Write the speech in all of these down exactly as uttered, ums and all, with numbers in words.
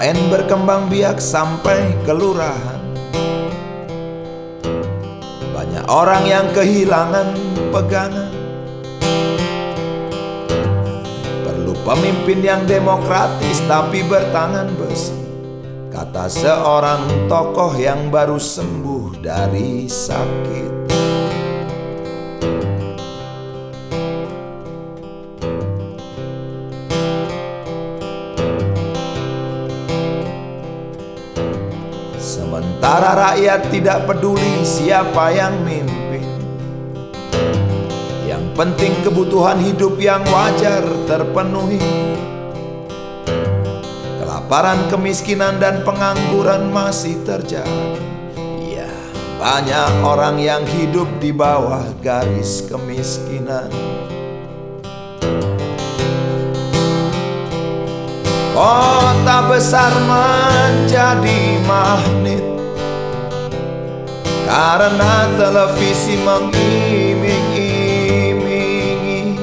N berkembang biak sampai kelurahan. Banyak orang yang kehilangan pegangan. Perlu pemimpin yang demokratis tapi bertangan besi, kata seorang tokoh yang baru sembuh dari sakit. Sementara rakyat tidak peduli siapa yang mimpin, yang penting kebutuhan hidup yang wajar terpenuhi. Kelaparan, kemiskinan, dan pengangguran masih terjadi. Ya, banyak orang yang hidup di bawah garis kemiskinan. Kota besar menjadi magnet karena televisi mengiming-imingi.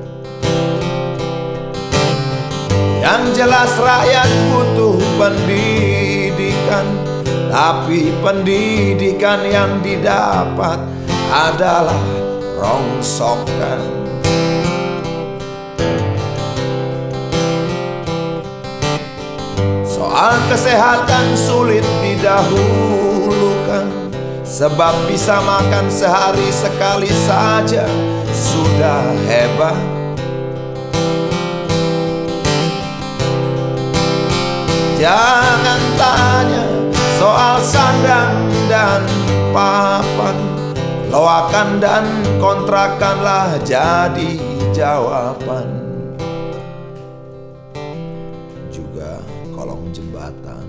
Yang jelas rakyat butuh pendidikan, tapi pendidikan yang didapat adalah rongsokan. Soal kesehatan sulit didahulukan, sebab bisa makan sehari sekali saja sudah hebat. Jangan tanya soal sandang dan papan, loakan dan kontrakanlah jadi jawaban. Juga kolong jembatan.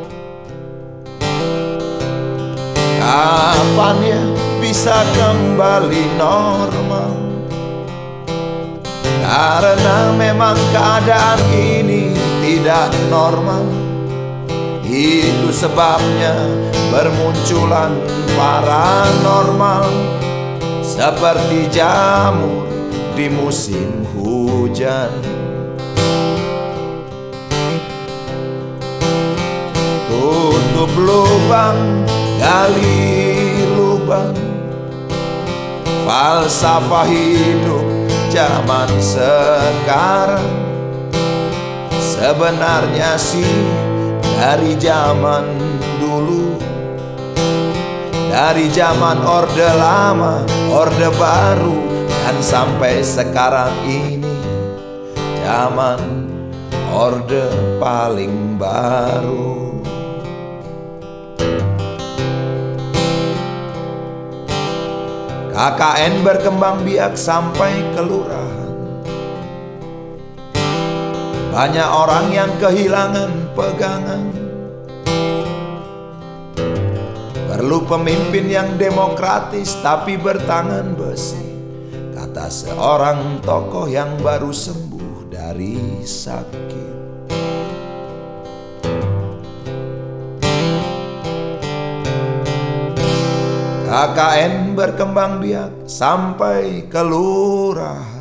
Kapan ya bisa kembali normal? Karena memang keadaan ini tidak normal. Itu sebabnya bermunculan paranormal, seperti jamur di musim hujan. Tutup lubang, gali lubang, falsafah hidup zaman sekarang. Sebenarnya sih dari zaman dulu, dari zaman Orde Lama, Orde Baru, dan sampai sekarang ini zaman Orde paling baru. K K N berkembang biak sampai kelurahan. Banyak orang yang kehilangan pegangan. Perlu pemimpin yang demokratis tapi bertangan besi, kata seorang tokoh yang baru sembuh dari sakit. K K N berkembang biak sampai kelurahan.